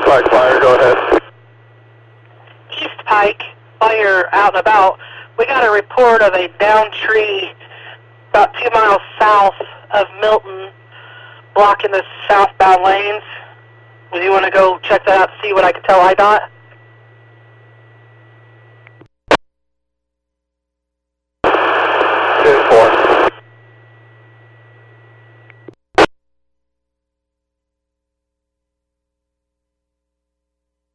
Pike Fire, go ahead. East Pike, while you're out and about, we got a report of a downed tree about 2 miles south of Milton, blocking the southbound lanes. Would you want to go check that out to see what I can tell IDOT?